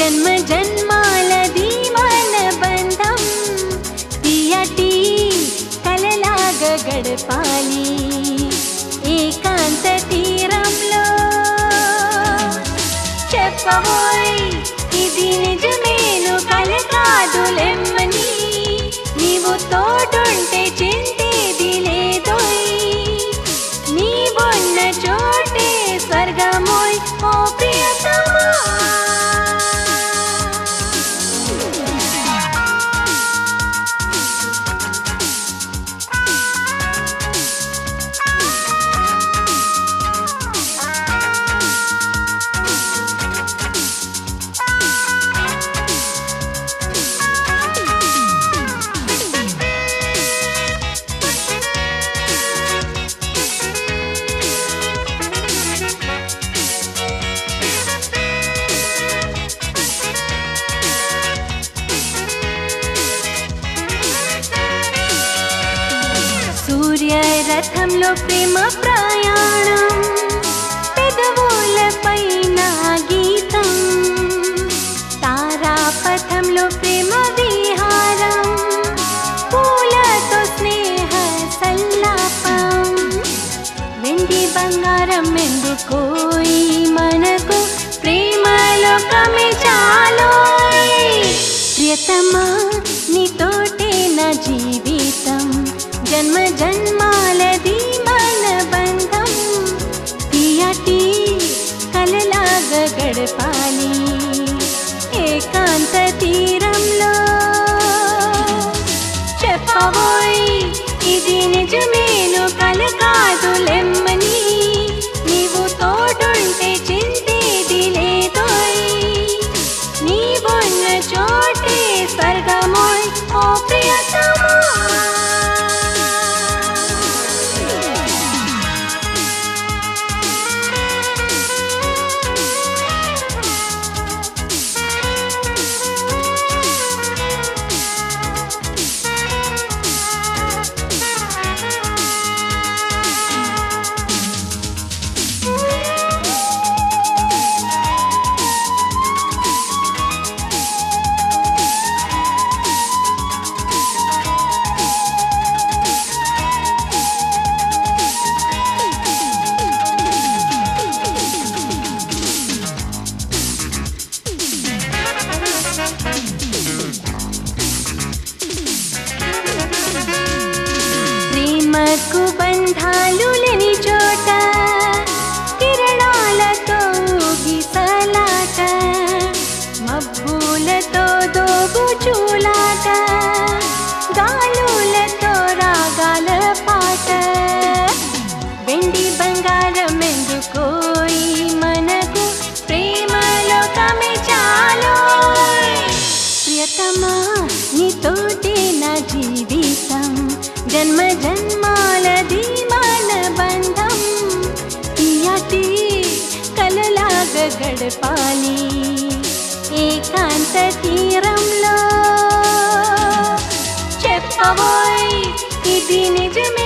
జన్మ జన్మాలది మన బంధం తీయటి కలలాగా గడపాలి ఏకాంత తీరంలో చెప్పబోయ్ ఇది నిజమేను కల కాదులెమ్మని నీవు తోడుంటే చింతేది లేదోయ్ నీవున్న చోటే స్వర్గమోయ్ ఓ ప్రియతమా రథంలో ప్రేమ ప్రయాణం పెదవులపైన గీతం తారాపథంలో ప్రేమ విహారం పూలతో స్నేహ సల్లాపం వెండి బంగారం ఎందుకోయి మనకు ప్రేమలోకమే చాలోయ్ ప్రియతమా నీతోటే నా జీవితం జన్మ జన్మాలది మన బంధం తీయటి కలలాగా గడపాలి ఏకాంత తీరంలో చెప్పబోయ్ ఇది నిజమేను కల కాదులెమ్మని నీవు తోడుంటే చింతేది లేదోయ్ నీవున్న చోటే స్వర్గమోయ్ ఓ ప్రియతమా ప్రేమకు బంధాలు లేని చోట కిరణాలతో గిసలాట మబ్బులతో దోబుచులాట గాలులతో రాగాల పాట వెండి బంగారం ఎందుకోయి మనకు ప్రేమలోకమే చాలోయ్ ప్రియతమా నీతోటే నా జీవితం జన్మ జన్మాలది మన బంధం తీయటి కలలాగా గడపాలి ఏకాంత తీరంలో చెప్పబోయ్ ఇది నిజమే